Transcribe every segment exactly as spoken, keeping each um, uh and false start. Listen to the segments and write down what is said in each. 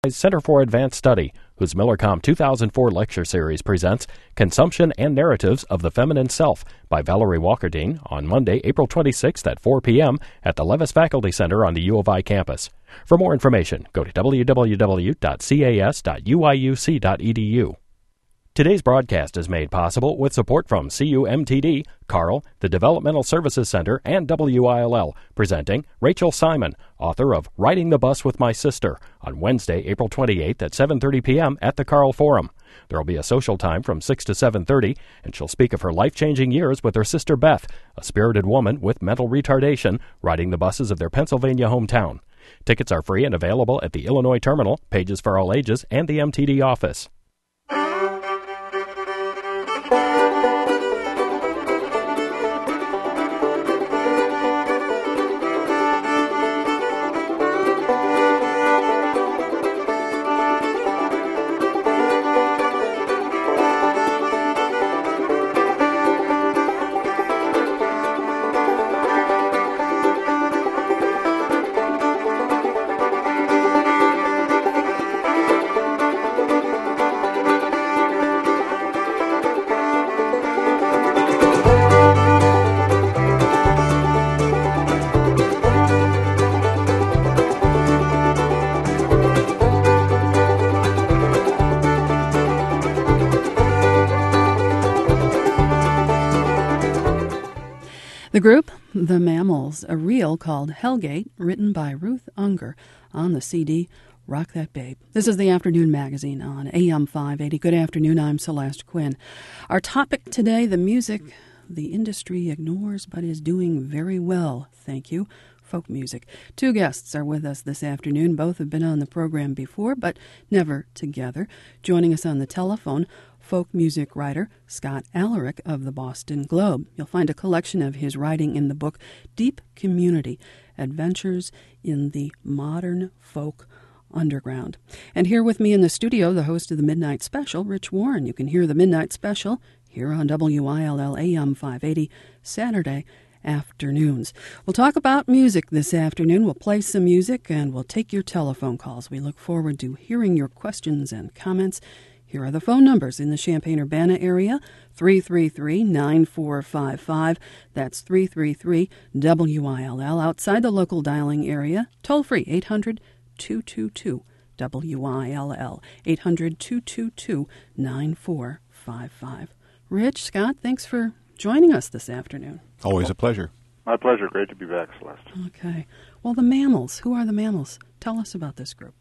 Center for Advanced Study, whose Millercom two thousand four lecture series presents Consumption and Narratives of the Feminine Self by Valerie Walkerdine on Monday, April twenty-sixth at four p.m. at the Levis Faculty Center on the U of I campus. For more information, go to w w w dot c a s dot u i u c dot e d u. Today's broadcast is made possible with support from C U M T D, Carl, the Developmental Services Center, and W I L L, presenting Rachel Simon, author of Riding the Bus with My Sister, on Wednesday, April twenty-eighth at seven thirty p.m. at the Carl Forum. There will be a social time from six to seven thirty, and she'll speak of her life-changing years with her sister Beth, a spirited woman with mental retardation, riding the buses of their Pennsylvania hometown. Tickets are free and available at the Illinois Terminal, Pages for All Ages, and the M T D office. The group, The Mammals, a reel called Hellgate, written by Ruth Unger, on the C D Rock That Babe. This is the Afternoon Magazine on A M five eighty. Good afternoon, I'm Celeste Quinn. Our topic today, the music the industry ignores but is doing very well, thank you, folk music. Two guests are with us this afternoon. Both have been on the program before, but never together. Joining us on the telephone, folk music writer Scott Alaric of the Boston Globe. You'll find a collection of his writing in the book Deep Community, Adventures in the Modern Folk Underground. And here with me in the studio, the host of the Midnight Special, Rich Warren. You can hear the Midnight Special here on W I L L A M five eighty, Saturday afternoons. We'll talk about music this afternoon. We'll play some music and we'll take your telephone calls. We look forward to hearing your questions and comments. Here are the phone numbers in the Champaign-Urbana area, three three three, nine four five five. That's three three three W I L L. Outside the local dialing area, toll-free, eight hundred, two two two, W I L L, eight hundred, two two two, nine four five five. Rich, Scott, thanks for joining us this afternoon. Always a pleasure. My pleasure. Great to be back, Celeste. Okay. Well, the Mammals. Who are the Mammals? Tell us about this group.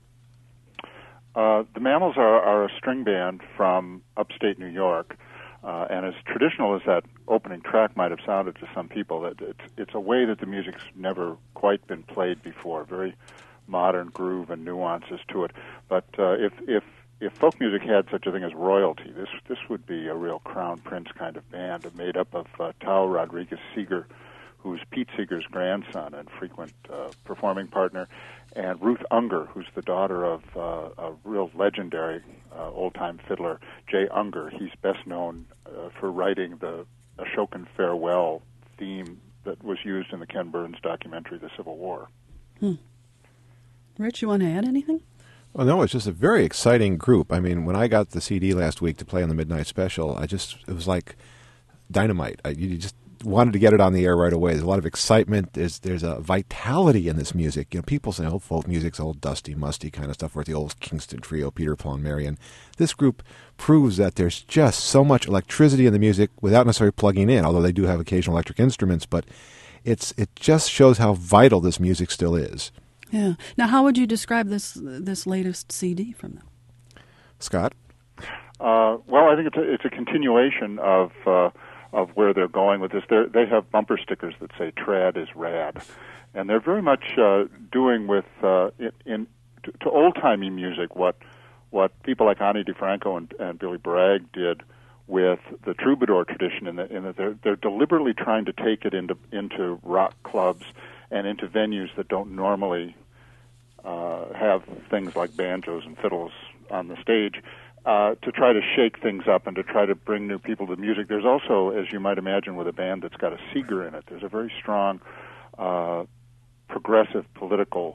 Uh, the Mammals are, are a string band from upstate New York, uh, and as traditional as that opening track might have sounded to some people, it, it's, it's a way that the music's never quite been played before, very modern groove and nuances to it. But uh, if, if if folk music had such a thing as royalty, this this would be a real Crown Prince kind of band made up of uh, Tao Rodriguez Seeger, who's Pete Seeger's grandson and frequent uh, performing partner, and Ruth Unger, who's the daughter of uh, a real legendary uh, old-time fiddler, Jay Unger. He's best known uh, for writing the Ashokan Farewell theme that was used in the Ken Burns documentary, The Civil War. Hmm. Rich, you want to add anything? Well, no, it's just a very exciting group. I mean, when I got the C D last week to play on the Midnight Special, I just, it was like dynamite. I, you just wanted to get it on the air right away. There's a lot of excitement. There's there's a vitality in this music. You know, people say, oh, folk music's old, dusty, musty kind of stuff, or the old Kingston Trio, Peter, Paul, and Mary. And this group proves that there's just so much electricity in the music without necessarily plugging in, although they do have occasional electric instruments, but it's it just shows how vital this music still is. Yeah. Now, how would you describe this this latest C D from them? Scott? Uh, well, I think it's a, it's a continuation of uh, of where they're going with this. They're, they have bumper stickers that say "Trad is rad," and they're very much uh, doing with uh, in, in to, to old-timey music what what people like Ani DiFranco and, and Billy Bragg did with the troubadour tradition. In that in that they're they're deliberately trying to take it into into rock clubs and into venues that don't normally uh, have things like banjos and fiddles on the stage, uh, to try to shake things up and to try to bring new people to music. There's also, as you might imagine, with a band that's got a Seeger in it, there's a very strong uh, progressive political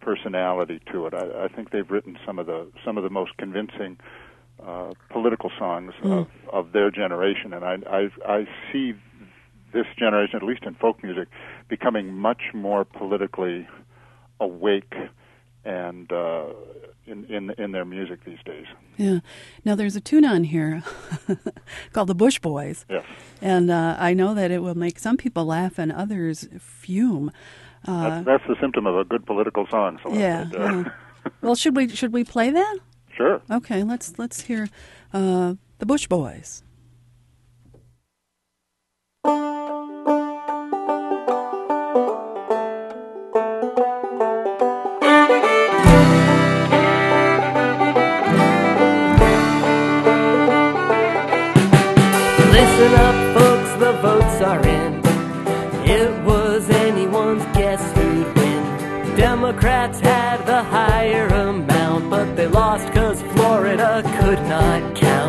personality to it. I, I think they've written some of the some of the most convincing uh, political songs mm. of, of their generation, and I, I I see this generation, at least in folk music, becoming much more politically awake and uh, in, in in their music these days. Yeah. Now there's a tune on here called the Bush Boys. Yes. And uh, I know that it will make some people laugh and others fume. Uh, that's, that's the symptom of a good political song. So yeah. yeah. Well, should we should we play that? Sure. Okay. Let's let's hear uh, the Bush Boys. Listen up, folks, the votes are in. It was anyone's guess who'd win. Democrats had the higher amount, but they lost 'cause Florida could not count.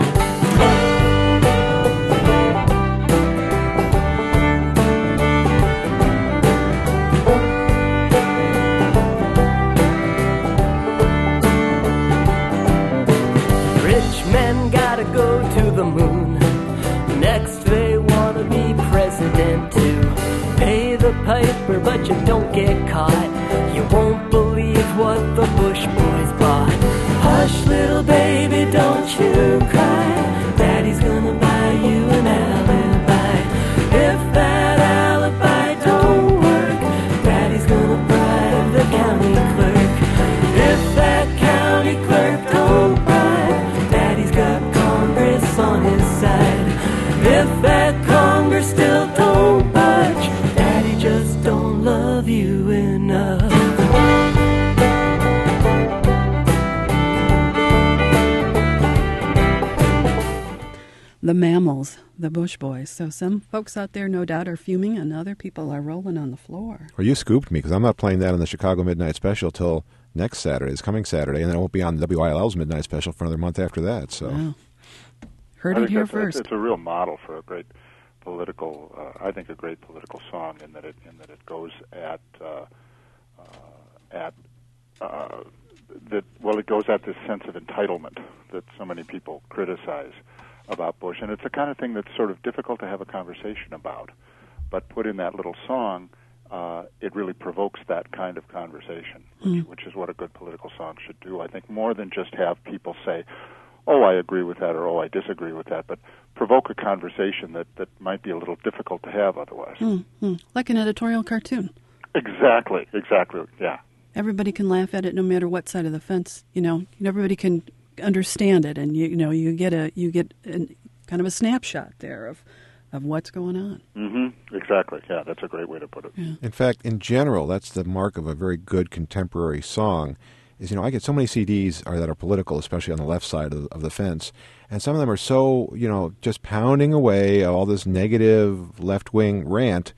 Rich men gotta go to the moon. Next they want to be president too. Pay the piper but you don't get caught. You won't believe what the Bush Boys bought. Hush little baby, don't you cry. Daddy's gonna buy you an alibi. If that alibi don't work, Daddy's gonna bribe the county clerk. If that county clerk don't bribe, Daddy's got Congress on his side. If that Congress still don't budge, Daddy just don't love you enough. The Mammals, the Bush Boys. So some folks out there no doubt are fuming and other people are rolling on the floor. Well, you scooped me because I'm not playing that on the Chicago Midnight Special till next Saturday. It's coming Saturday, and then it won't be on the W I L L's Midnight Special for another month after that. So. Wow. Heard I it think here that's, first. It's a real model for a great political, uh, I think, a great political song in that it in that it goes at uh, uh, at uh, that well, it goes at this sense of entitlement that so many people criticize about Bush, and it's the kind of thing that's sort of difficult to have a conversation about. But put in that little song, uh, it really provokes that kind of conversation, which, mm. which is what a good political song should do. I think more than just have people say, oh, I agree with that, or oh, I disagree with that, but provoke a conversation that, that might be a little difficult to have otherwise. Mm-hmm. Like an editorial cartoon. Exactly, exactly, yeah. Everybody can laugh at it no matter what side of the fence, you know. Everybody can understand it, and, you, you know, you get a you get an, kind of a snapshot there of, of what's going on. Mm-hmm, exactly, yeah, that's a great way to put it. Yeah. In fact, in general, that's the mark of a very good contemporary song. Is, you know, I get so many C Ds are, that are political, especially on the left side of the, of the fence, and some of them are so, you know, just pounding away all this negative left-wing rant,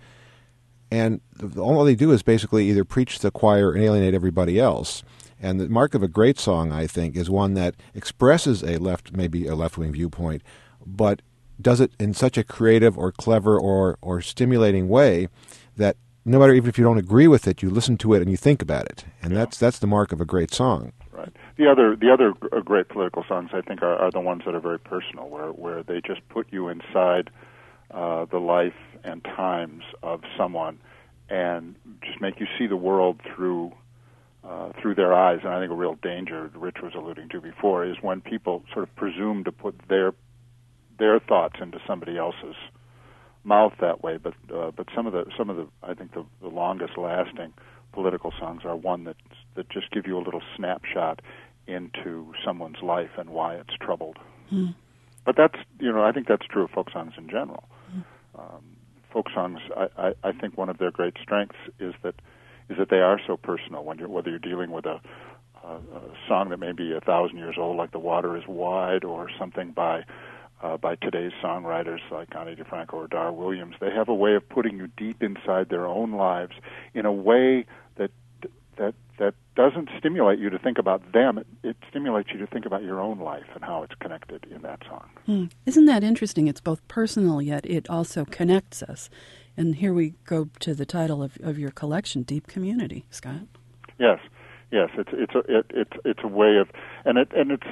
and the, all they do is basically either preach to the choir and alienate everybody else. And the mark of a great song, I think, is one that expresses a left, maybe a left-wing viewpoint, but does it in such a creative or clever or, or stimulating way that no matter even if you don't agree with it, you listen to it and you think about it, and yeah. that's that's the mark of a great song. Right. The other the other great political songs, I think, are, are the ones that are very personal, where where they just put you inside uh, the life and times of someone, and just make you see the world through uh, through their eyes. And I think a real danger, Rich was alluding to before, is when people sort of presume to put their their thoughts into somebody else's mouth that way, but uh, but some of the some of the I think the, the longest lasting political songs are one that that just give you a little snapshot into someone's life and why it's troubled. Mm. But that's you know I think that's true of folk songs in general. Mm. Um, folk songs, I, I, I think one of their great strengths is that is that they are so personal. When you're whether you're dealing with a, a, a song that may be a thousand years old, like "The Water Is Wide," or something by Uh, by today's songwriters like Connie DeFranco or Dar Williams, they have a way of putting you deep inside their own lives in a way that that that doesn't stimulate you to think about them. It, it stimulates you to think about your own life and how it's connected in that song. Hmm. Isn't that interesting? It's both personal, yet it also connects us. And here we go to the title of, of your collection, Deep Community, Scott. Yes. Yes, it's it's a it, it's it's a way of, and it and it's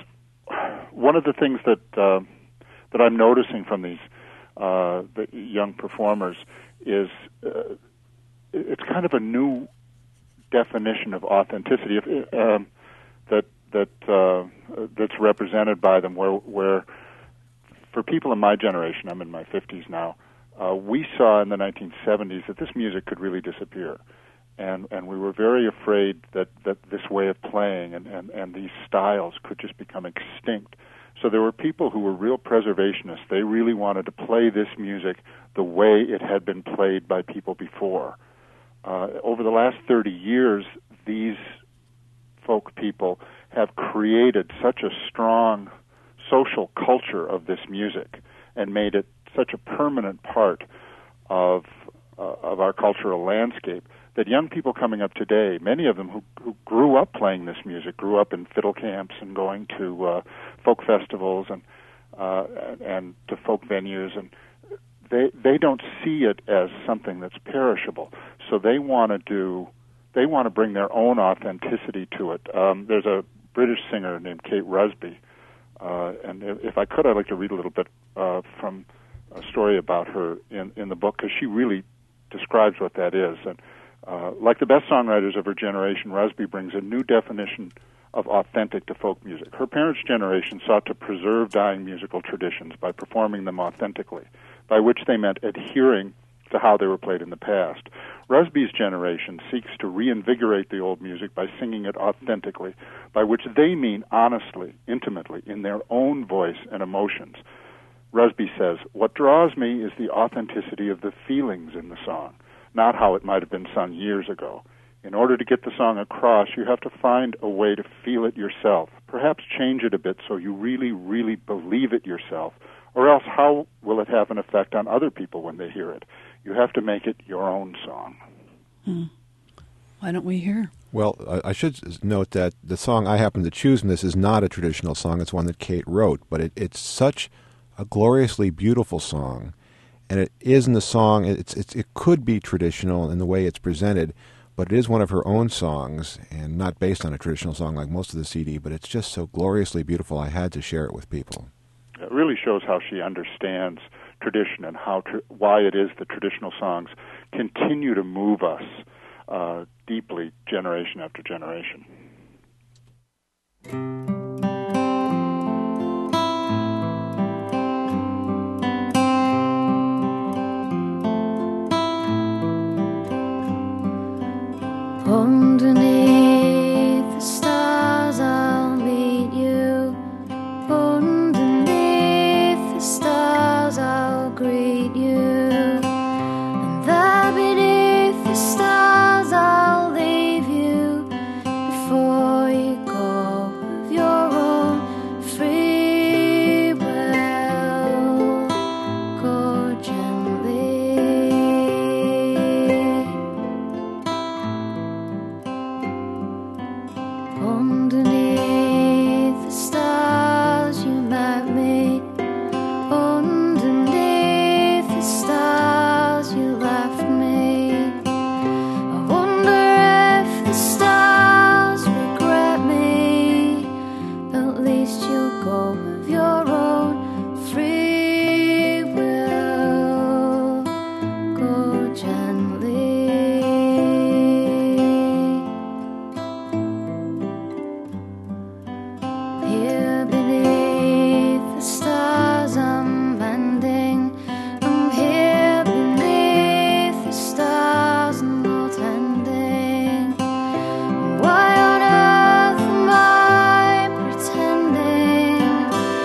one of the things that uh, that I'm noticing from these uh, the young performers is uh, it's kind of a new definition of authenticity if, um, that that uh, that's represented by them. Where where for people in my generation, I'm in my fifties now, uh, we saw in the nineteen seventies that this music could really disappear. And and we were very afraid that, that this way of playing and, and, and these styles could just become extinct. So there were people who were real preservationists. They really wanted to play this music the way it had been played by people before. Uh, over the last thirty years, these folk people have created such a strong social culture of this music and made it such a permanent part of uh, of our cultural landscape that young people coming up today, many of them who, who grew up playing this music, grew up in fiddle camps and going to uh, folk festivals and uh, and to folk venues, and they they don't see it as something that's perishable. So they want to do, they want to bring their own authenticity to it. Um, there's a British singer named Kate Rusby, uh, and if, if I could, I'd like to read a little bit uh, from a story about her in in the book, because she really describes what that is. And Uh, like the best songwriters of her generation, Rusby brings a new definition of authentic to folk music. Her parents' generation sought to preserve dying musical traditions by performing them authentically, by which they meant adhering to how they were played in the past. Rusby's generation seeks to reinvigorate the old music by singing it authentically, by which they mean honestly, intimately, in their own voice and emotions. Rusby says, "What draws me is the authenticity of the feelings in the song, not how it might have been sung years ago. In order to get the song across, you have to find a way to feel it yourself, perhaps change it a bit so you really, really believe it yourself, or else how will it have an effect on other people when they hear it? You have to make it your own song." Hmm. Why don't we hear? Well, I should note that the song I happen to choose from this is not a traditional song. It's one that Kate wrote, but it, it's such a gloriously beautiful song. And it is in the song, it's, it's, it could be traditional in the way it's presented, but it is one of her own songs and not based on a traditional song like most of the C D, but it's just so gloriously beautiful I had to share it with people. It really shows how she understands tradition and how tr- why it is that traditional songs continue to move us uh, deeply generation after generation. Underneath the stars I'll meet you. Underneath the stars I'll greet you. And there beneath the stars I'll leave you before you go of your own free will. Go gently. Underneath the stars you met me. Underneath the stars you left me. I wonder if the stars regret me. At least you'll go of your own free will. Go gently. Here beneath the stars I'm bending. I'm here beneath the stars I'm not ending. Why on earth am I pretending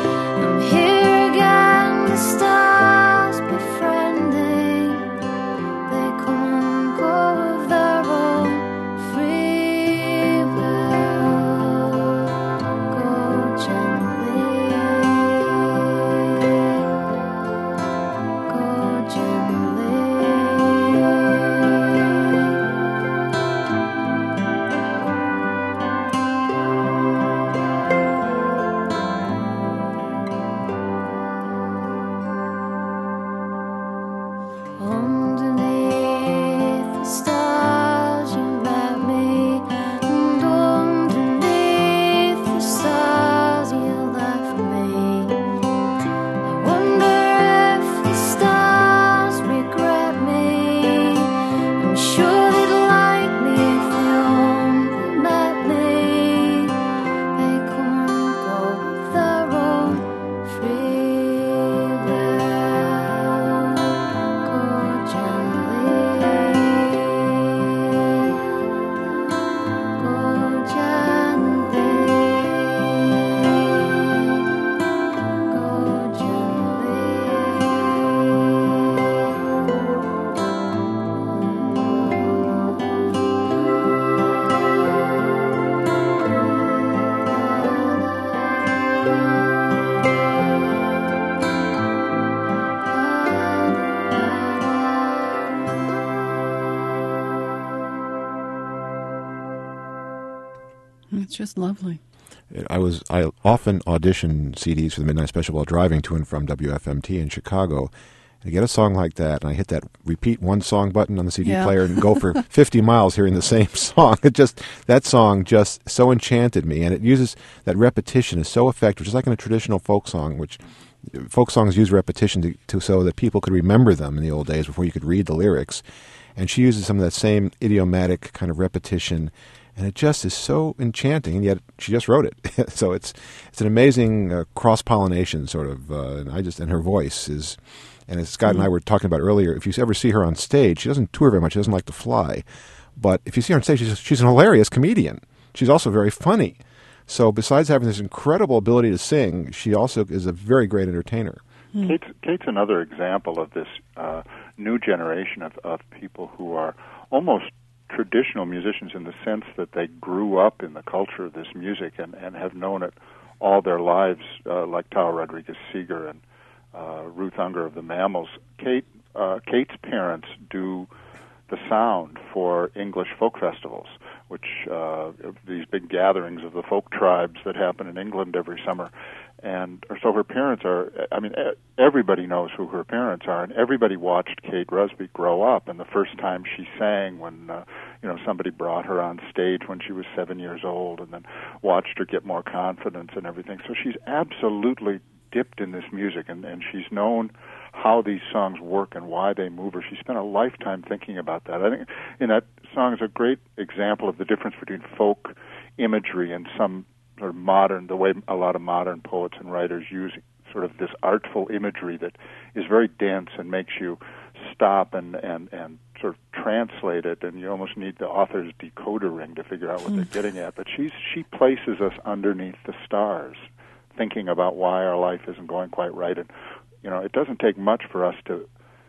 It's just lovely. I was I often audition C Ds for the Midnight Special while driving to and from W F M T in Chicago. And I get a song like that, and I hit that repeat one song button on the C D Yeah. player and go for fifty miles hearing the same song. It just that song just so enchanted me, and it uses that repetition is so effective, just like in a traditional folk song, which folk songs use repetition to, to so that people could remember them in the old days before you could read the lyrics. And she uses some of that same idiomatic kind of repetition. And it just is so enchanting, and yet she just wrote it. So it's it's an amazing uh, cross-pollination sort of, uh, and I just and her voice is, and as Scott mm-hmm. and I were talking about earlier, if you ever see her on stage, she doesn't tour very much, she doesn't like to fly, but if you see her on stage, she's, she's an hilarious comedian. She's also very funny. So besides having this incredible ability to sing, she also is a very great entertainer. Mm. Kate's, Kate's another example of this uh, new generation of, of people who are almost traditional musicians in the sense that they grew up in the culture of this music and, and have known it all their lives, uh, like Taua Rodriguez-Seeger and uh, Ruth Unger of the Mammals. Kate, uh, Kate's parents do the sound for English folk festivals, which uh, these big gatherings of the folk tribes that happen in England every summer. And so her parents are, I mean, everybody knows who her parents are, and everybody watched Kate Rusby grow up. And the first time she sang when, uh, you know, somebody brought her on stage when she was seven years old, and then watched her get more confidence and everything. So she's absolutely dipped in this music, and, and she's known how these songs work and why they move her. She spent a lifetime thinking about that. I think in that song is a great example of the difference between folk imagery and some sort of modern, the way a lot of modern poets and writers use sort of this artful imagery that is very dense and makes you stop and, and, and sort of translate it, and you almost need the author's decoder ring to figure out what they're getting at. But she's, she places us underneath the stars, thinking about why our life isn't going quite right. And, you know, it doesn't take much for us to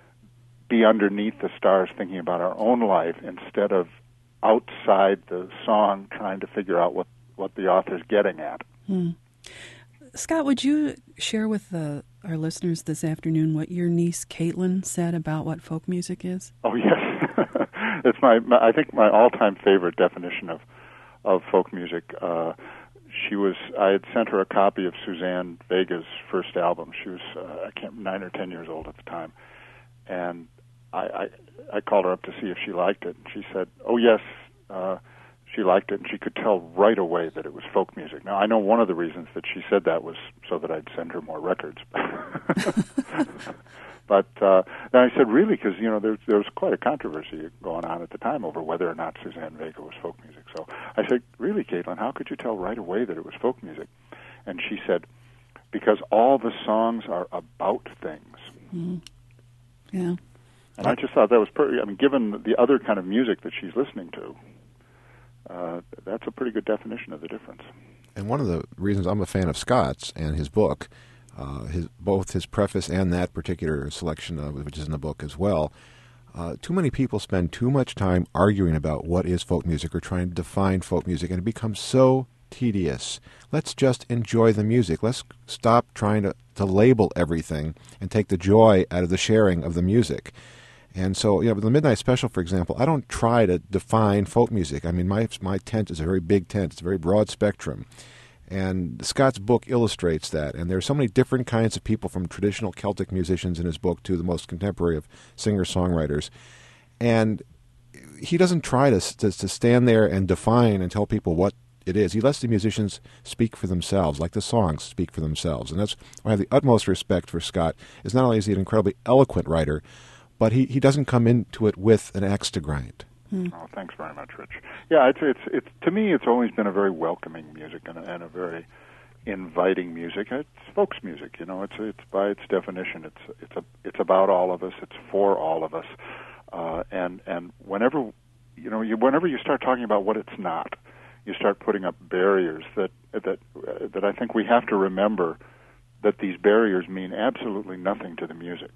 be underneath the stars thinking about our own life instead of outside the song trying to figure out what what the author's getting at. Hmm. Scott, would you share with the, our listeners this afternoon what your niece Caitlin said about what folk music is? Oh, yes. It's my, my, I think, my all-time favorite definition of, of folk music. Uh, she was, I had sent her a copy of Suzanne Vega's first album. She was, uh, I can't, nine or ten years old at the time. And I, I, I called her up to see if she liked it. And she said, oh, yes, uh, she liked it, and she could tell right away that it was folk music. Now, I know one of the reasons that she said that was so that I'd send her more records. But uh, then I said, really, because, you know, there, there was quite a controversy going on at the time over whether or not Suzanne Vega was folk music. So I said, really, Caitlin, how could you tell right away that it was folk music? And she said, because all the songs are about things. Mm. Yeah. And I just thought that was pretty, I mean, given the other kind of music that she's listening to, Uh, that's a pretty good definition of the difference. And one of the reasons I'm a fan of Scott's and his book, uh, his both his preface and that particular selection, of, which is in the book as well, uh, too many people spend too much time arguing about what is folk music or trying to define folk music, and it becomes so tedious. Let's just enjoy the music. Let's stop trying to, to label everything and take the joy out of the sharing of the music. And so, you know, the Midnight Special, for example, I don't try to define folk music. I mean, my my tent is a very big tent. It's a very broad spectrum. And Scott's book illustrates that. And there are so many different kinds of people, from traditional Celtic musicians in his book to the most contemporary of singer-songwriters. And he doesn't try to, to, to stand there and define and tell people what it is. He lets the musicians speak for themselves, like the songs speak for themselves. And that's why I have the utmost respect for Scott. Is not only is he an incredibly eloquent writer, but he, he doesn't come into it with an axe to grind. Hmm. Oh, thanks very much, Rich. Yeah, it's it's it's to me, it's always been a very welcoming music and a, and a very inviting music. It's folks music, you know. It's it's by its definition, it's it's a it's about all of us. It's for all of us. Uh, and and whenever you know, you, whenever you start talking about what it's not, you start putting up barriers that that uh, that I think we have to remember that these barriers mean absolutely nothing to the music.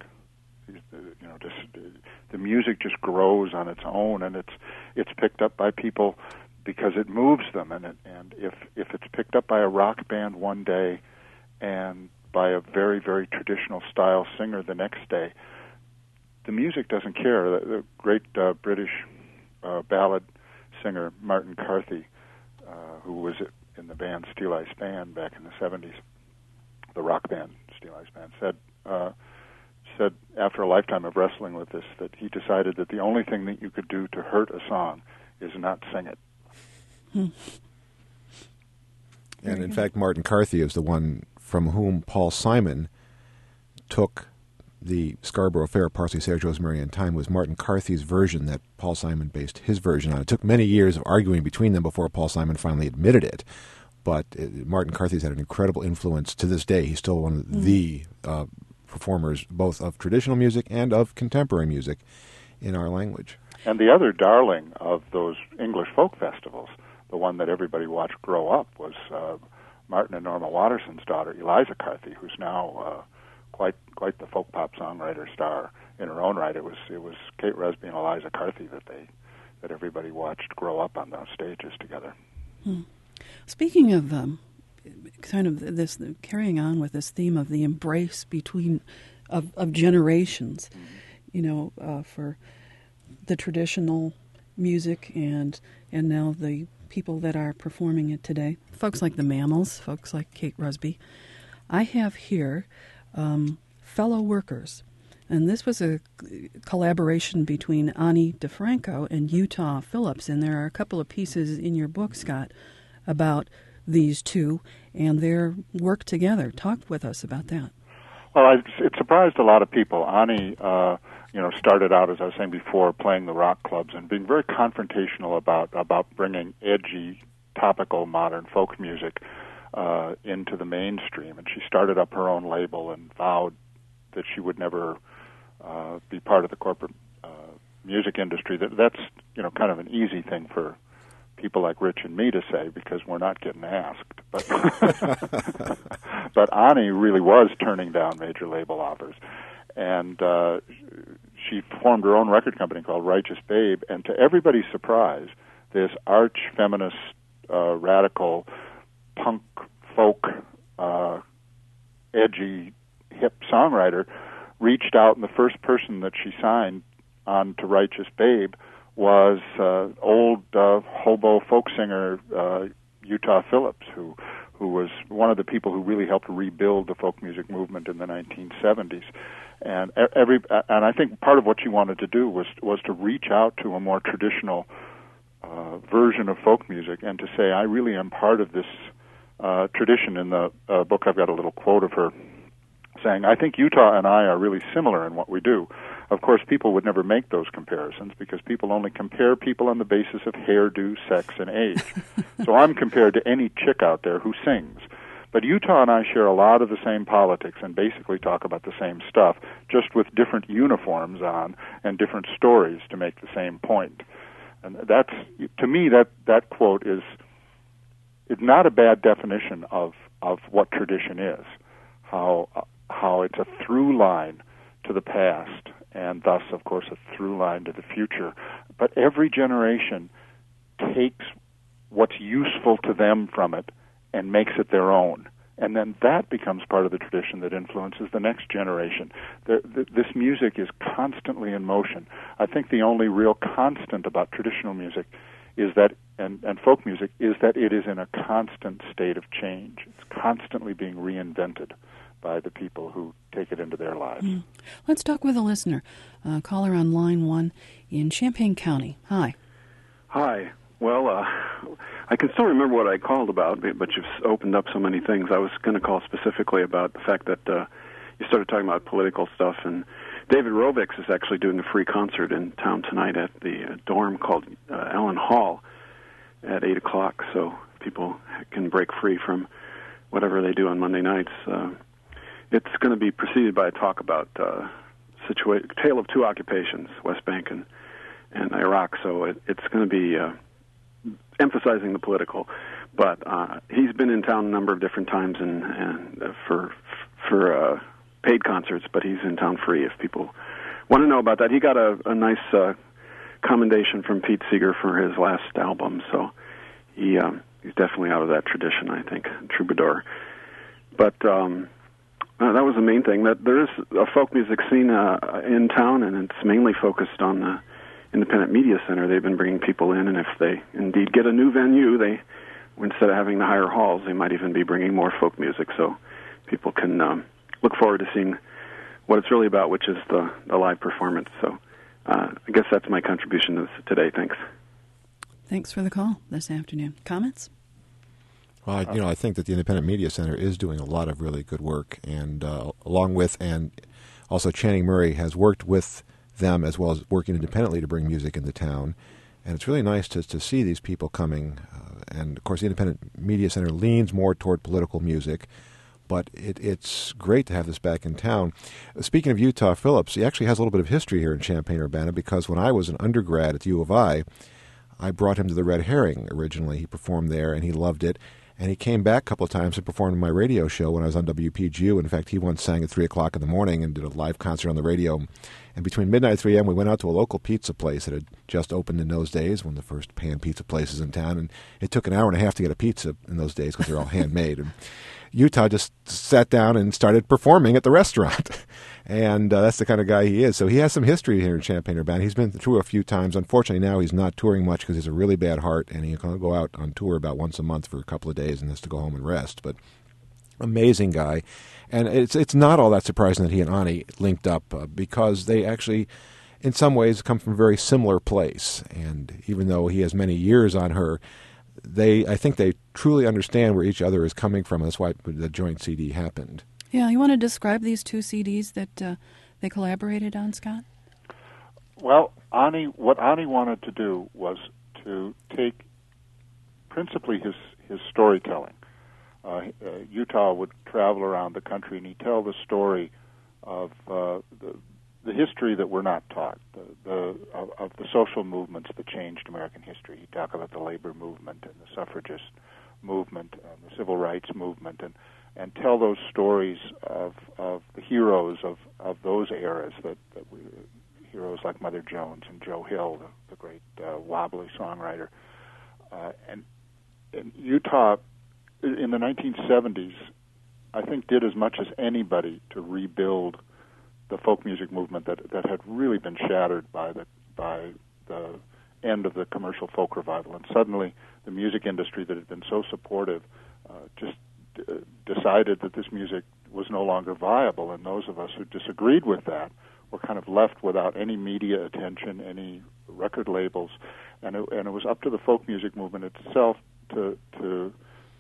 You know, just the music just grows on its own, and it's it's picked up by people because it moves them. And it, and if if it's picked up by a rock band one day, and by a very very traditional style singer the next day, the music doesn't care. The, the great uh, British uh, ballad singer Martin Carthy, uh, who was in the band Steel Ice Band back in the seventies, the rock band Steel Ice Band, said uh, said after a lifetime of wrestling with this that he decided that the only thing that you could do to hurt a song is not sing it. Hmm. And in fact, Martin Carthy is the one from whom Paul Simon took the Scarborough Fair, Parsley, Sage, Rosemary, and Thyme. Was Martin Carthy's version that Paul Simon based his version on. It took many years of arguing between them before Paul Simon finally admitted it. But it, Martin Carthy's had an incredible influence to this day. He's still one of mm. the uh, performers, both of traditional music and of contemporary music in our language. And the other darling of those English folk festivals, the one that everybody watched grow up, was uh, Martin and Norma Watterson's daughter, Eliza Carthy, who's now uh, quite quite the folk pop songwriter star in her own right. It was it was Kate Rusby and Eliza Carthy that they that everybody watched grow up on those stages together. Hmm. Speaking of um, kind of this, carrying on with this theme of the embrace between of, of generations, mm-hmm. you know, uh, for the traditional music and and now the people that are performing it today, folks like the Mammals, folks like Kate Rusby. I have here um, Fellow Workers, and this was a collaboration between Ani DeFranco and Utah Phillips, and there are a couple of pieces in your book, Scott, about these two and their work together. Talk with us about that. Well, I, it surprised a lot of people. Ani, uh, you know, started out, as I was saying before, playing the rock clubs and being very confrontational about about bringing edgy, topical, modern folk music uh, into the mainstream. And she started up her own label and vowed that she would never uh, be part of the corporate uh, music industry. That that's you know kind of an easy thing for people like Rich and me to say because we're not getting asked. But but Ani really was turning down major label offers, and uh, she formed her own record company called Righteous Babe. And to everybody's surprise, this arch feminist, uh, radical, punk folk, uh, edgy, hip songwriter reached out, and the first person that she signed on to Righteous Babe was uh, old uh, hobo folk singer uh, Utah Phillips, who who was one of the people who really helped rebuild the folk music movement in the nineteen seventies. And every and I think part of what she wanted to do was was to reach out to a more traditional uh, version of folk music and to say, I really am part of this uh, tradition. In the uh, book, I've got a little quote of her saying, I think Utah and I are really similar in what we do. Of course, people would never make those comparisons because people only compare people on the basis of hairdo, sex, and age. So I'm compared to any chick out there who sings. But Utah and I share a lot of the same politics and basically talk about the same stuff, just with different uniforms on and different stories to make the same point. And that's, to me, that, that quote is, is not a bad definition of, of what tradition is, how, how it's a through line to the past, and thus, of course, a through line to the future. But every generation takes what's useful to them from it and makes it their own. And then that becomes part of the tradition that influences the next generation. The, the, this music is constantly in motion. I think the only real constant about traditional music is that, and, and folk music, is that it is in a constant state of change. It's constantly being reinvented by the people who take it into their lives. Mm. Let's talk with a listener. Uh, caller on line one in Champaign County. Hi. Hi. Well, uh, I can still remember what I called about, but you've opened up so many things. I was going to call specifically about the fact that uh, you started talking about political stuff, and David Rovics is actually doing a free concert in town tonight at the uh, dorm called uh, Allen Hall at eight o'clock, so people can break free from whatever they do on Monday nights. Uh, it's going to be preceded by a talk about uh, situa- Tale of Two Occupations, West Bank and, and Iraq, so it, it's going to be Uh, emphasizing the political, but uh, he's been in town a number of different times and, and uh, for for uh, paid concerts, but he's in town free if people want to know about that. He got a, a nice uh, commendation from Pete Seeger for his last album, so he um, he's definitely out of that tradition, I think, Troubadour. But um, uh, that was the main thing, that there is a folk music scene uh, in town, and it's mainly focused on the Independent Media Center. They've been bringing people in, and if they indeed get a new venue, they instead of having the higher halls, they might even be bringing more folk music, so people can um, look forward to seeing what it's really about, which is the, the live performance. So uh, I guess that's my contribution to this today. Thanks. Thanks for the call this afternoon. Comments? Well, I, you know, I think that the Independent Media Center is doing a lot of really good work, and uh, along with, and also Channing Murray has worked with them as well as working independently to bring music into town. And it's really nice to to see these people coming. Uh, and, of course, the Independent Media Center leans more toward political music, but it, it's great to have this back in town. Speaking of Utah Phillips, he actually has a little bit of history here in Champaign-Urbana, because when I was an undergrad at the U of I, I brought him to the Red Herring originally. He performed there, and he loved it. And he came back a couple of times and performed on my radio show when I was on W P G U. In fact, he once sang at three o'clock in the morning and did a live concert on the radio. And between midnight and three a.m., we went out to a local pizza place that had just opened in those days, one of the first pan pizza places in town. And it took an hour and a half to get a pizza in those days because they're all handmade. And Utah just sat down and started performing at the restaurant. And uh, that's the kind of guy he is. So he has some history here in Champaign-Urbana. He's been through a few times. Unfortunately, now he's not touring much because he has a really bad heart, and he can go out on tour about once a month for a couple of days and has to go home and rest. But amazing guy. And it's it's not all that surprising that he and Ani linked up uh, because they actually, in some ways, come from a very similar place. And even though he has many years on her, they I think they truly understand where each other is coming from. That's why the joint C D happened. Yeah, you want to describe these two C Ds that uh, they collaborated on, Scott? Well, Ani, what Ani wanted to do was to take principally his, his storytelling. Uh, uh, Utah would travel around the country, and he'd tell the story of uh, the, the history that we're not taught, the, the of, of the social movements that changed American history. He'd talk about the labor movement and the suffragist movement and the civil rights movement, and and tell those stories of of the heroes of, of those eras, that, that we, heroes like Mother Jones and Joe Hill, the, the great uh, wobbly songwriter. Uh, and, and Utah, in the nineteen seventies, I think did as much as anybody to rebuild the folk music movement that, that had really been shattered by the by the end of the commercial folk revival. And suddenly the music industry that had been so supportive uh, just decided that this music was no longer viable, and those of us who disagreed with that were kind of left without any media attention, any record labels, and it, and it was up to the folk music movement itself to to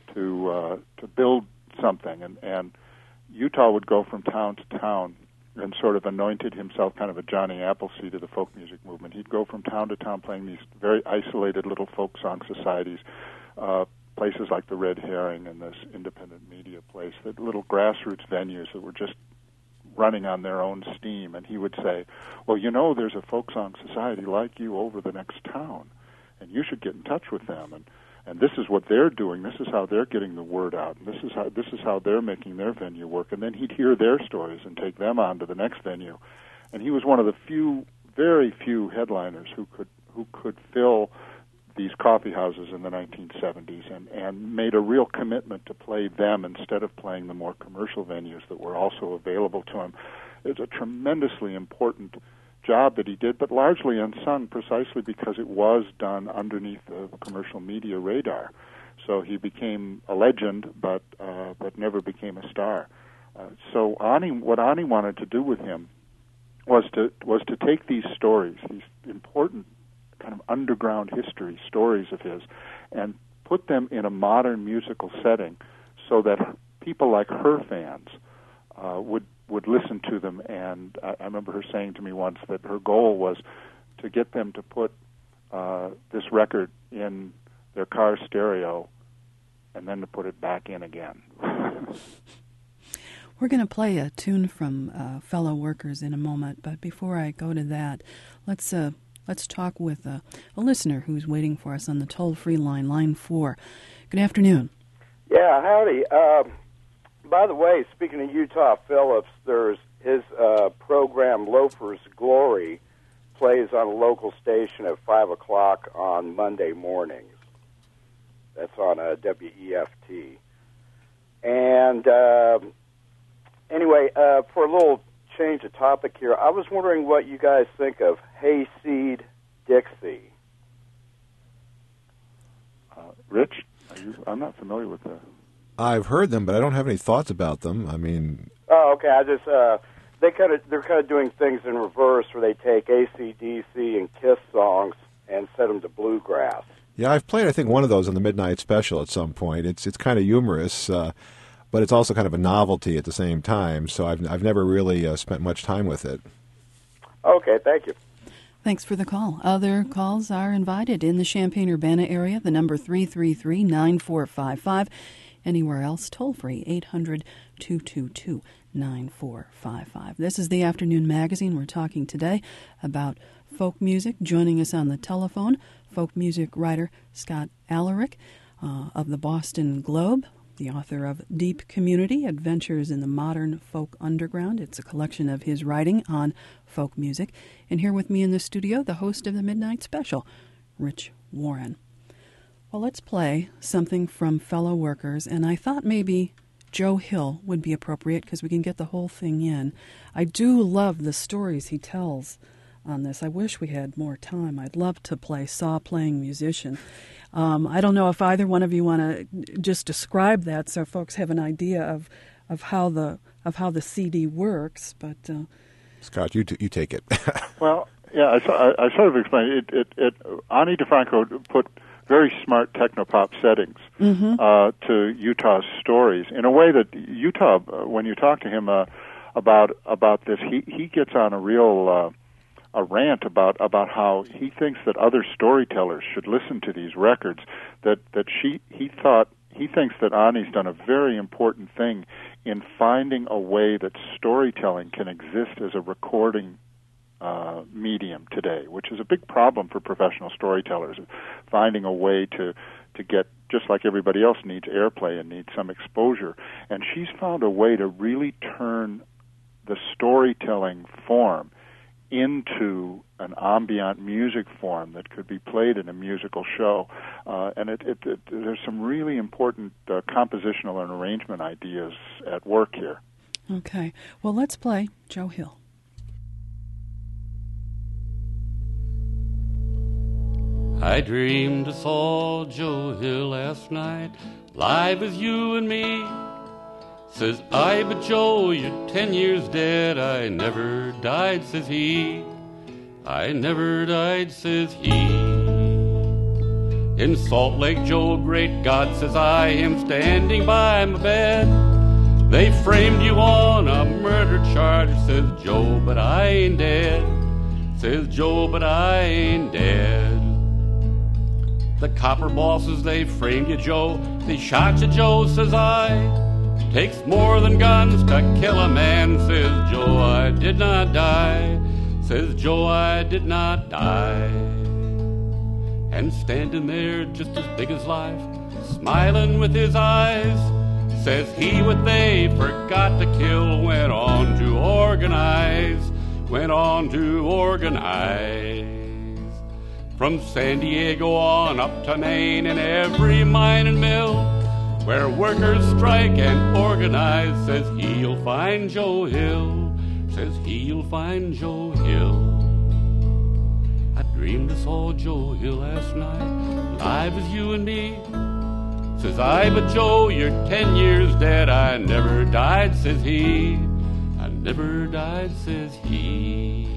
to uh, to build something. And, and Utah would go from town to town and sort of anointed himself kind of a Johnny Appleseed of the folk music movement. He'd go from town to town playing these very isolated little folk song societies, uh, places like the Red Herring and this independent media place, that little grassroots venues that were just running on their own steam. And he would say, well, you know, there's a folk song society like you over the next town, and you should get in touch with them. And, and this is what they're doing. This is how they're getting the word out. And this is how this is how they're making their venue work. And then he'd hear their stories and take them on to the next venue. And he was one of the few, very few headliners who could who could fill these coffee houses in the nineteen seventies, and, and made a real commitment to play them instead of playing the more commercial venues that were also available to him. It's a tremendously important job that he did, but largely unsung precisely because it was done underneath the commercial media radar. So he became a legend, but uh, but never became a star. Uh, so Ani, what Ani wanted to do with him was to was to take these stories, these important kind of underground history stories of his, and put them in a modern musical setting so that people like her fans uh, would would listen to them. And I, I remember her saying to me once that her goal was to get them to put uh, this record in their car stereo and then to put it back in again. We're going to play a tune from uh, Fellow Workers in a moment, but before I go to that, let's uh, let's talk with a, a listener who's waiting for us on the toll-free line, line four. Good afternoon. Yeah, howdy. Uh, by the way, speaking of Utah Phillips, there's his uh, program Loafer's Glory plays on a local station at five o'clock on Monday mornings. That's on uh, W E F T. And uh, anyway, uh, for a little change of topic here, I was wondering what you guys think of Hayseed Dixie. Uh, Rich, Are you, I'm not familiar with that. I've heard them, but I don't have any thoughts about them. I mean, Oh, okay. I just uh, they kind of they're kind of doing things in reverse, where they take A C D C and Kiss songs and set them to bluegrass. yeah, I've played I think one of those on the Midnight Special at some point. It's it's kind of humorous, uh, but it's also kind of a novelty at the same time. So I've I've never really uh, spent much time with it. Okay, thank you. Thanks for the call. Other calls are invited in the Champaign-Urbana area. The number three three three, nine four five five. Anywhere else, toll free, eight hundred, two two two, nine four five five. This is the Afternoon Magazine. We're talking today about folk music. Joining us on the telephone, folk music writer Scott Alaric uh, of the Boston Globe, the author of Deep Community, Adventures in the Modern Folk Underground. It's a collection of his writing on folk music. And here with me in the studio, the host of the Midnight Special, Rich Warren. Well, let's play something from Fellow Workers, and I thought maybe Joe Hill would be appropriate because we can get the whole thing in. I do love the stories he tells on this. I wish we had more time. I'd love to play Saw Playing Musician. Um, I don't know if either one of you want to just describe that so folks have an idea of of how the of how the C D works. But uh, Scott, you t- you take it. Well, yeah, I, I, I sort of explained it. It, it Ani DeFranco put very smart technopop settings mm-hmm. uh, to Utah's stories in a way that Utah, uh, when you talk to him uh, about about this, he he gets on a real uh, a rant about about how he thinks that other storytellers should listen to these records. That that she he thought he thinks that Ani's done a very important thing in finding a way that storytelling can exist as a recording Uh, medium today, which is a big problem for professional storytellers, finding a way to to get, just like everybody else needs airplay and needs some exposure. And she's found a way to really turn the storytelling form into an ambient music form that could be played in a musical show. Uh, and it, it, it, there's some really important uh, compositional and arrangement ideas at work here. Okay. Well, let's play Joe Hill. I dreamed I saw Joe Hill last night, live with you and me. Says I, but Joe, you're ten years dead. I never died, says he. I never died, says he. In Salt Lake, Joe, great God, says I, am standing by my bed. They framed you on a murder charge, says Joe, but I ain't dead. Says Joe, but I ain't dead. The copper bosses, they framed you, Joe. They shot you, Joe, says I. Takes more than guns to kill a man, says Joe. I did not die, says Joe. I did not die. And standing there just as big as life, smiling with his eyes, says he what they forgot to kill went on to organize, went on to organize. From San Diego on up to Maine and every mine and mill, where workers strike and organize, says he, you'll find Joe Hill, says he, you'll find Joe Hill. I dreamed I saw Joe Hill last night, live with you and me. Says I, but Joe, you're ten years dead. I never died, says he. I never died, says he.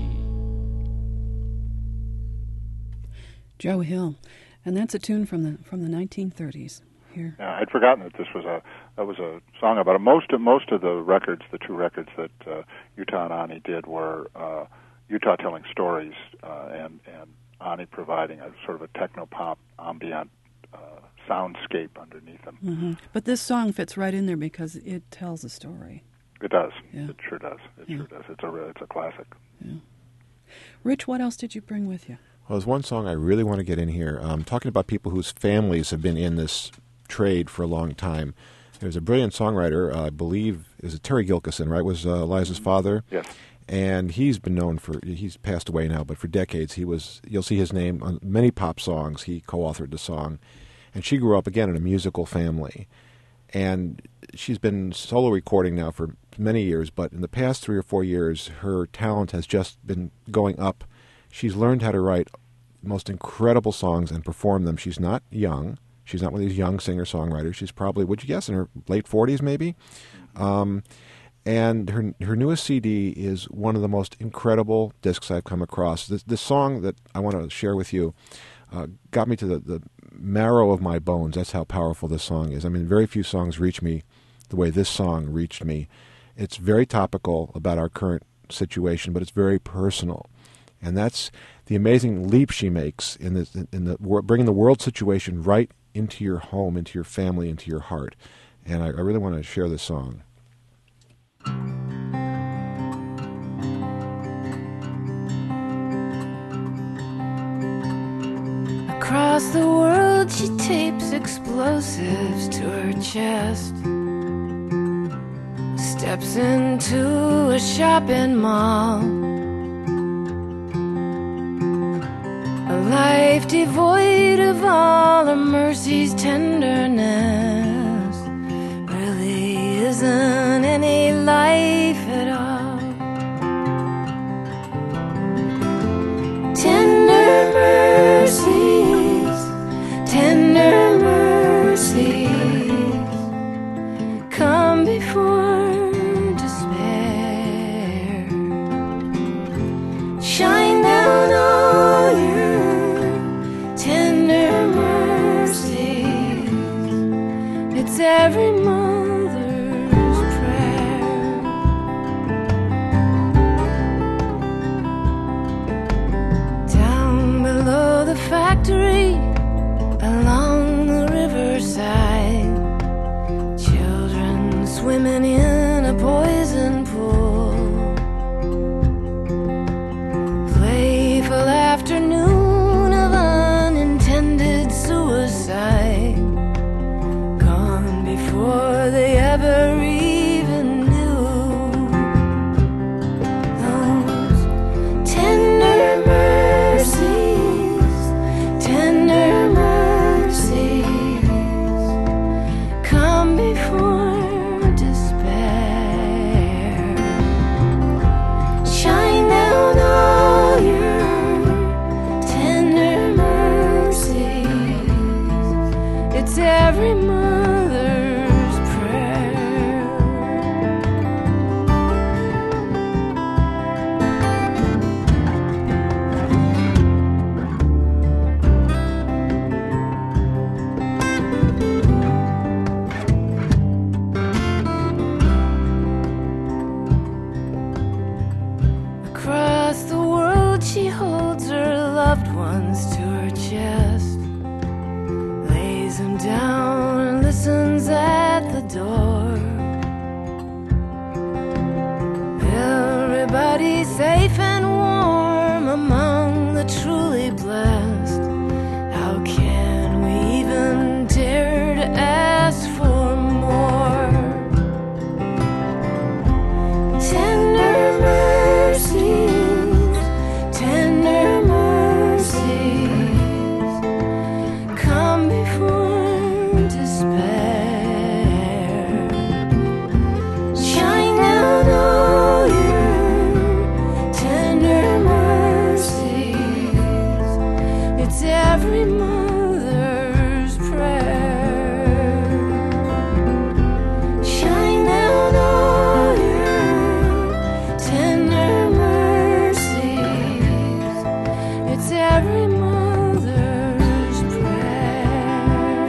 Joe Hill, and that's a tune from the from the nineteen thirties. Here, yeah, I'd forgotten that this was a that was a song about it. Most of most of the records, the two records that uh, Utah and Ani did, were uh, Utah telling stories uh, and and Ani providing a sort of a techno pop ambient uh, soundscape underneath them. Mm-hmm. But this song fits right in there because it tells a story. It does. Yeah. It sure does. It yeah. sure does. It's a it's a classic. Yeah. Rich, what else did you bring with you? Well, there's one song I really want to get in here. Um, talking about people whose families have been in this trade for a long time. There's a brilliant songwriter, uh, I believe, is it Terry Gilkison, right? Was uh, Eliza's father? Yes. And he's been known for, he's passed away now, but for decades he was, you'll see his name on many pop songs. He co-authored the song. And she grew up, again, in a musical family. And she's been solo recording now for many years, but in the past three or four years, her talent has just been going up. She's learned how to write most incredible songs and perform them. She's not young. She's not one of these young singer-songwriters. She's probably, would you guess, in her late forties maybe? Um, and her her newest C D is one of the most incredible discs I've come across. This, this song that I want to share with you uh, got me to the, the marrow of my bones. That's how powerful this song is. I mean, very few songs reach me the way this song reached me. It's very topical about our current situation, but it's very personal. And that's the amazing leap she makes in the, in the bringing the world situation right into your home, into your family, into your heart. And I, I really want to share this song. Across the world she tapes explosives to her chest, steps into a shopping mall, a life devoid of all her mercy's tenderness really isn't any life at all. Tender mercies, tender mercies come before despair. Shine down all your tender mercies. It's every mother's prayer. Down below the factory, along the riverside, children swimming in a poison pool. Playful afternoon of unintended suicide, gone before they ever even knew. Those tender mercies, tender mercies come before despair. Shine down all your tender mercies. It's every mother's prayer. Across the world she holds her loved ones to her chest, lays them down and listens at the door. Everybody's safe and warm among the truly blessed. How can we even dare to ask for more? Tender mercies, tender mercies come before despair. Shine down all your tender mercies. It's every mother's prayer. Shine down all your tender mercies. It's every mother's prayer.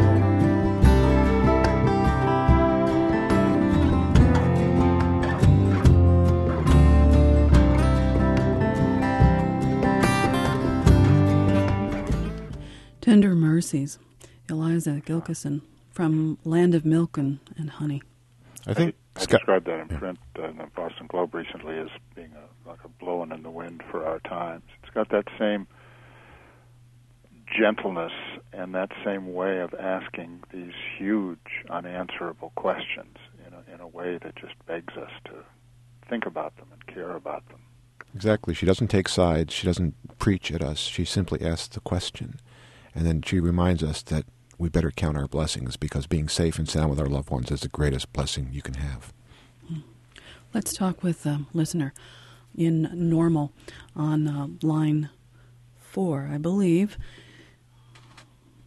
Tender Mercies, Eliza Gilkison from Land of Milk and, and Honey. I think I Scott, described that in print uh, in the Boston Globe recently as being a, like a blowing in the wind for our times. It's got that same gentleness and that same way of asking these huge, unanswerable questions in a, in a way that just begs us to think about them and care about them. exactly. She doesn't take sides. She doesn't preach at us. She simply asks the question. And then she reminds us that we better count our blessings because being safe and sound with our loved ones is the greatest blessing you can have. Let's talk with a listener in Normal on uh, line four, I believe.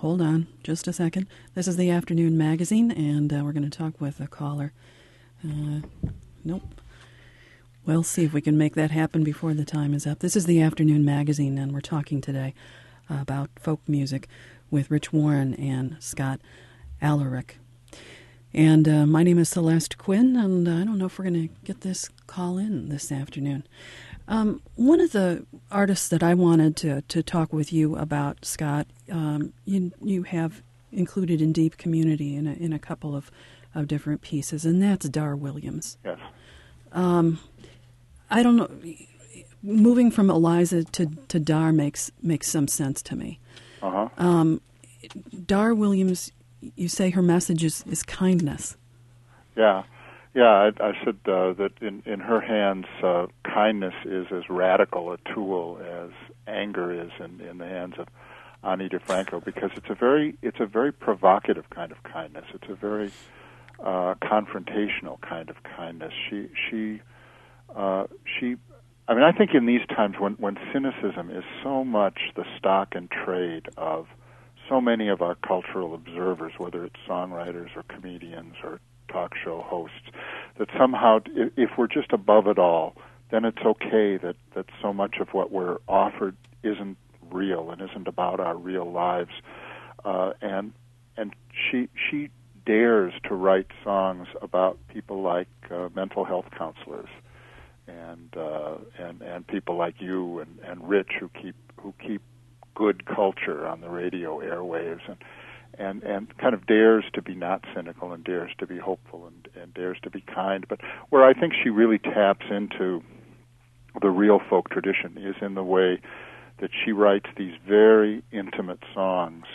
hold on just a second. This is the Afternoon Magazine, and uh, we're going to talk with a caller. Uh, nope. We'll see if we can make that happen before the time is up. This is the Afternoon Magazine, and we're talking today about folk music with Rich Warren and Scott Alaric. And uh, my name is Celeste Quinn, and I don't know if we're going to get this call in this afternoon. Um, one of the artists that I wanted to, to talk with you about, Scott, um, you you have included in Deep Community in a, in a couple of, of different pieces, and that's Dar Williams. Yes. Um, I don't know. Moving from Eliza to, to Dar makes makes some sense to me. Uh-huh. Um, Dar Williams, you say her message is, is kindness. Yeah. Yeah, I, I said uh, that in, in her hands, uh, kindness is as radical a tool as anger is in, in the hands of Ani DiFranco, because it's a very it's a very provocative kind of kindness. It's a very uh, confrontational kind of kindness. She she uh, she. I mean, I think in these times when when cynicism is so much the stock and trade of so many of our cultural observers, whether it's songwriters or comedians or talk show hosts, that somehow if we're just above it all, then it's okay that, that so much of what we're offered isn't real and isn't about our real lives. Uh, and and she she dares to write songs about people like uh, mental health counselors and uh, and and people like you and, and Rich who keep who keep good culture on the radio airwaves, and and and kind of dares to be not cynical and dares to be hopeful and, and dares to be kind. But where I think she really taps into the real folk tradition is in the way that she writes these very intimate songs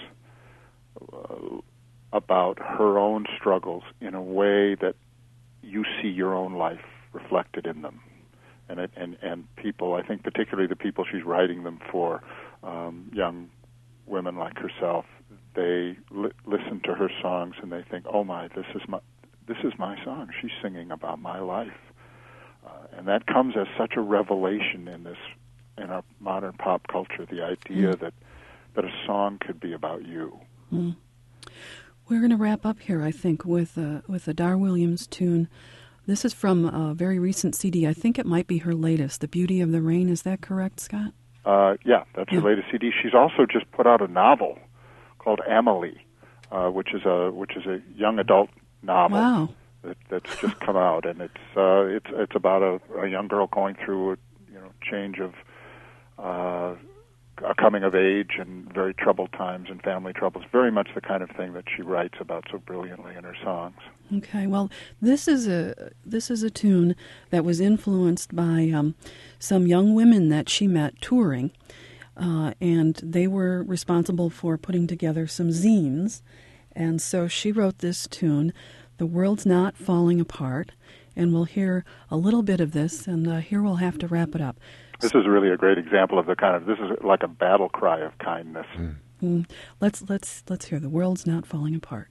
uh, about her own struggles in a way that you see your own life reflected in them. And it, and and people, I think particularly the people she's writing them for, um, young women like herself, they li- listen to her songs and they think, "Oh my, this is my this is my song. She's singing about my life," uh, and that comes as such a revelation in this in our modern pop culture. The idea mm. that that a song could be about you. Mm. We're going to wrap up here, I think, with a, with a Dar Williams tune. This is from a very recent C D. I think it might be her latest, The Beauty of the Rain. Is that correct, Scott? Uh, yeah, that's yeah. her latest C D. She's also just put out a novel called Amelie, uh, which is a which is a young adult novel wow. that, that's just come out, and it's uh, it's it's about a, a young girl going through a you know change of uh, a coming of age and very troubled times and family troubles. Very much the kind of thing that she writes about so brilliantly in her songs. Okay, well, this is a this is a tune that was influenced by um, some young women that she met touring, uh, and they were responsible for putting together some zines, and so she wrote this tune, "The World's Not Falling Apart," and we'll hear a little bit of this, and uh, here we'll have to wrap it up. This is really a great example of the kind of this is like a battle cry of kindness. Mm. Mm. Let's let's let's hear "The World's Not Falling Apart."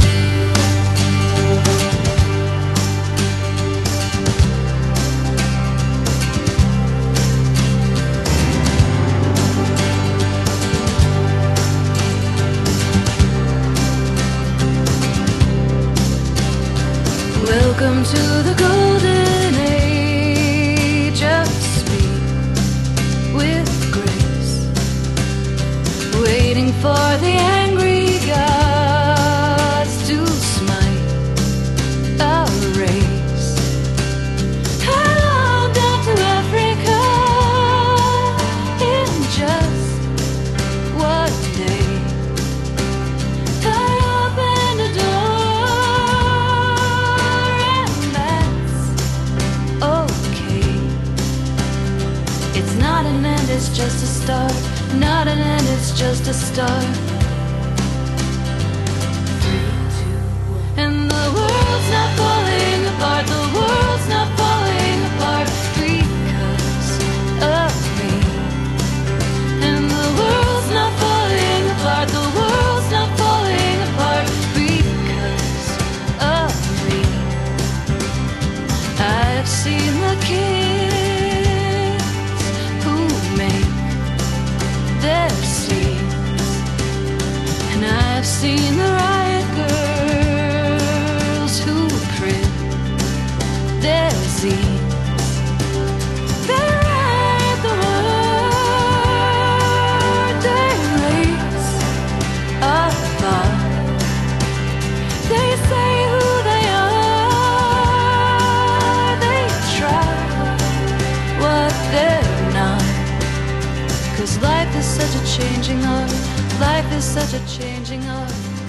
Welcome to the golden age of speed with grace, waiting for the angry gods to smite a race. Hello down to Africa in just one day. I opened a door, okay. It's not an end, it's just a start. Not an end, it's just a start. Three, two, one. And the world's not falling apart. The world's not falling apart because of me. And the world's not falling apart. The world's not falling apart because of me. I've seen the kids who make their scenes, and I disease. They write the word, they raise a thought. They say who they are, they try what they're not. 'Cause life is such a changing art, life is such a changing art.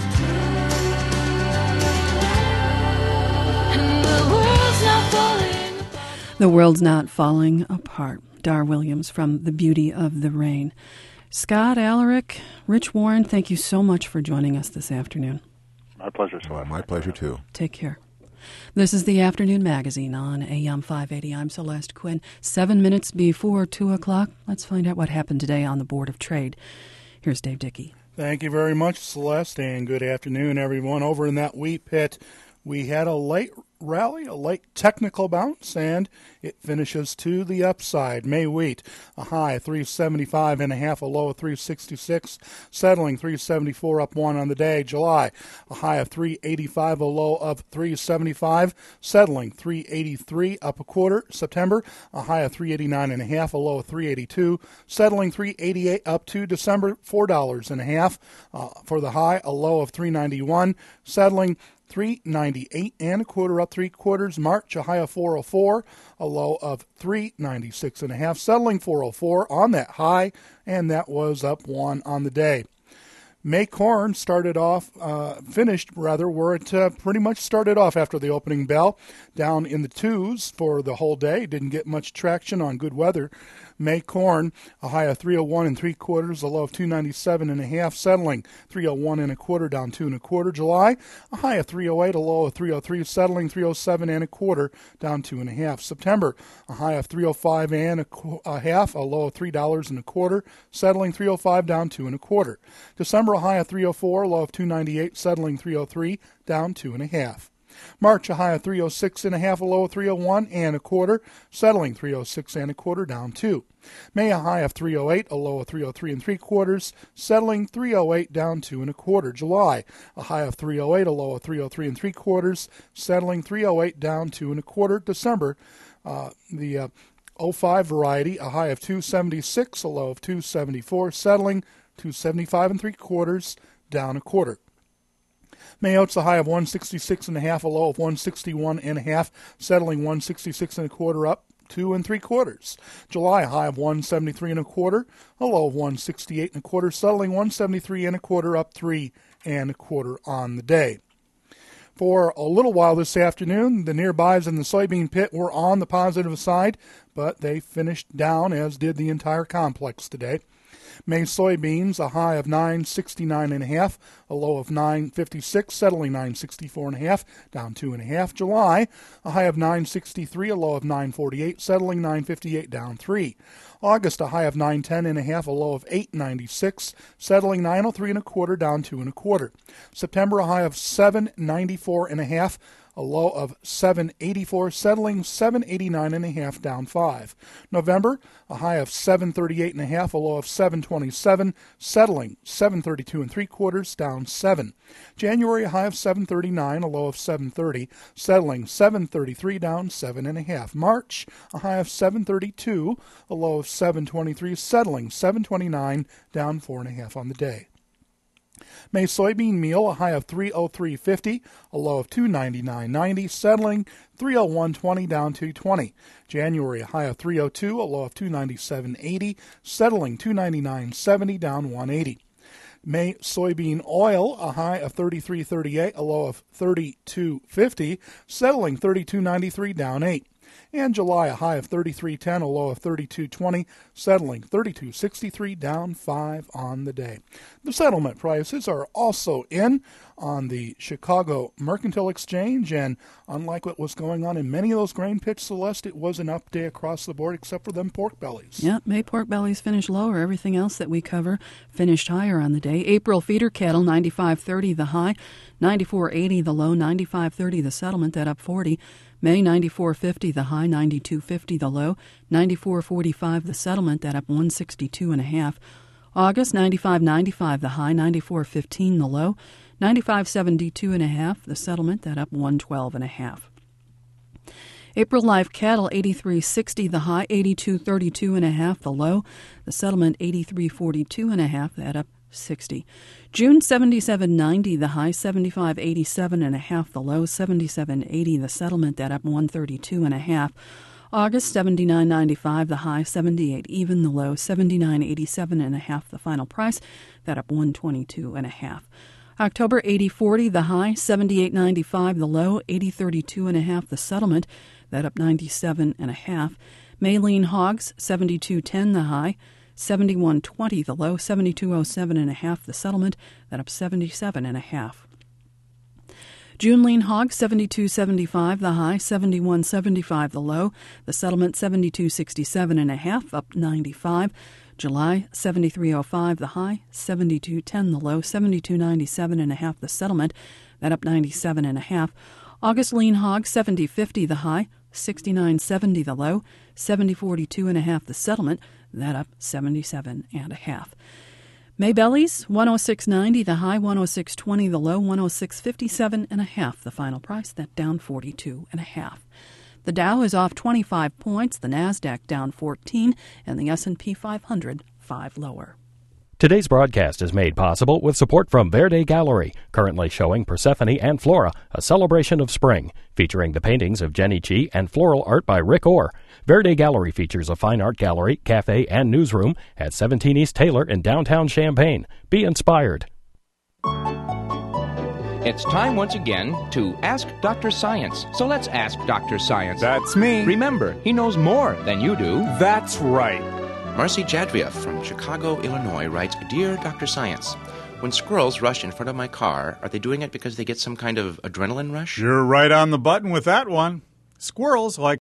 And the world's not falling apart. The world's not falling apart. Dar Williams from The Beauty of the Rain. Scott Alaric, Rich Warren, thank you so much for joining us this afternoon. My pleasure, Celeste. My pleasure, too. Take care. This is the Afternoon Magazine on A M five eighty. I'm Celeste Quinn. Seven minutes before two o'clock. Let's find out what happened today on the Board of Trade. Here's Dave Dickey. Thank you very much, Celeste, and good afternoon, everyone. Over in that wheat pit, we had a late rally, a late technical bounce, and it finishes to the upside. May wheat, a high three seventy-five and a half, a low of three sixty-six, settling three seventy-four up one on the day. July, a high of three eighty-five, a low of three seventy-five, settling three eighty-three up a quarter. September, a high of three eighty-nine and a half, a low of three eighty-two, settling three eighty-eight up to December, four dollars and a half uh, for the high, a low of three ninety-one, settling three ninety-eight and a quarter up three quarters. March, a high of four oh four, a low of three ninety-six and a half, settling four oh four on that high, and that was up one on the day. May corn started off, uh, finished rather, where it uh, pretty much started off after the opening bell, down in the twos for the whole day. Didn't get much traction on good weather. May corn, a high of three oh one and three quarters, a low of two ninety-seven and a half, settling three oh one and a quarter, down two and a quarter. July, a high of three oh eight, a low of three oh three, settling three oh seven and a quarter, down two and a half. September, a high of three oh five and a, qu- a half, a low of three dollars and a quarter, settling three oh five, down two and a quarter. December, a high of three oh four, a low of two ninety-eight, settling three oh three, down two and a half. March, a high of three oh six and a half, a low of three oh one and a quarter, settling three oh six and a quarter, down two. May, a high of three oh eight, a low of three oh three and three quarters, settling three oh eight, down two and a quarter. July, a high of three oh eight, a low of three oh three and three quarters, settling three oh eight, down two and a quarter. December, uh, the uh, oh five variety, a high of two seventy-six, a low of two seventy-four, settling two seventy-five and three quarters, down a quarter. May oats, a high of one sixty-six and a half, a low of one sixty-one and a half, settling one sixty-six and a quarter, up two and three quarters. July, a high of one seventy-three and a quarter, a low of one sixty-eight and a quarter, settling one seventy-three and a quarter, up three and a quarter on the day. For a little while this afternoon, the nearbys in the soybean pit were on the positive side, but they finished down, as did the entire complex today. May soybeans, a high of nine sixty-nine and a half, a low of nine fifty-six, settling nine sixty-four and a half, down two and a half. July, a high of nine sixty-three, a low of nine forty-eight, settling nine fifty-eight, down three. August, a high of nine ten and a half, a low of eight ninety-six, settling nine oh three and a quarter, down two and a quarter. September, a high of seven ninety-four and a half, a low of seven eighty-four, settling seven eighty-nine and a half, down five. November, a high of seven thirty-eight and a half, a low of seven twenty-seven, settling seven thirty-two and three quarters, down seven. January, a high of seven thirty-nine, a low of seven thirty, settling seven thirty-three, down seven and a half. March, a high of seven thirty-two, a low of seven twenty-three, settling seven twenty-nine, down four and a half on the day. May soybean meal, a high of three oh three fifty, a low of two ninety-nine ninety, settling three oh one twenty, down two twenty. January, a high of three oh two, a low of two ninety-seven eighty, settling two ninety-nine seventy, down one eighty. May soybean oil, a high of thirty-three thirty-eight, a low of thirty-two fifty, settling thirty-two ninety-three, down eight. And July, a high of thirty-three ten, a low of thirty-two twenty, settling thirty-two sixty-three, down five on the day. The settlement prices are also in on the Chicago Mercantile Exchange, and unlike what was going on in many of those grain pits, Celeste, it was an up day across the board except for them pork bellies. Yeah, May pork bellies finished lower. Everything else that we cover finished higher on the day. April feeder cattle, ninety-five thirty the high, ninety-four eighty the low, ninety-five thirty the settlement, that up forty. May, ninety-four fifty the high, ninety-two fifty the low, ninety-four forty-five the settlement, that up one sixty-two and a half. August, ninety-five ninety-five the high, ninety-four fifteen the low, ninety-five seventy-two and a half the settlement, that up one twelve and a half. April live cattle eighty-three sixty the high, eighty-two thirty-two and a half the low. The settlement eighty-three forty-two and a half, that up sixty. June seventy-seven ninety the high, seventy-five eighty-seven and a half the low, seventy-seven eighty the settlement, that up one thirty-two and a half. August seventy-nine ninety-five the high, seventy-eight even the low, seventy-nine eighty-seven and a half the final price, that up one twenty-two and a half. October eighty forty the high, seventy-eight ninety-five the low, eighty thirty-two and a half the settlement, that up ninety-seven and a half. May lean hogs seventy-two ten the high, seventy-one twenty the low, seventy-two oh seven and a half the settlement, that up seventy-seven and a half. June lean hog seventy-two seventy-five the high, seventy-one seventy-five the low, the settlement seventy-two sixty-seven and a half, up ninety-five. July seventy-three oh five the high, seventy-two ten the low, seventy-two ninety-seven and a half the settlement, that up ninety-seven and a half. August lean hog seventy fifty the high, sixty-nine seventy the low, seventy forty-two and a half the settlement, that up seventy-seven and a half. May bellies one oh six ninety the high, one oh six twenty the low, one oh six fifty-seven and a half the final price, that down forty-two and a half. The Dow is off twenty-five points, the Nasdaq down fourteen, and the S and P five hundred five lower. Today's broadcast is made possible with support from Verde Gallery, currently showing Persephone and Flora, a celebration of spring, featuring the paintings of Jenny Chi and floral art by Rick Orr. Verde Gallery features a fine art gallery, cafe, and newsroom at seventeen East Taylor in downtown Champaign. Be inspired. It's time once again to Ask Doctor Science. So let's ask Doctor Science. That's me. Remember, he knows more than you do. That's right. Marcy Jadvia from Chicago, Illinois writes, Dear Doctor Science, when squirrels rush in front of my car, are they doing it because they get some kind of adrenaline rush? You're right on the button with that one. Squirrels, like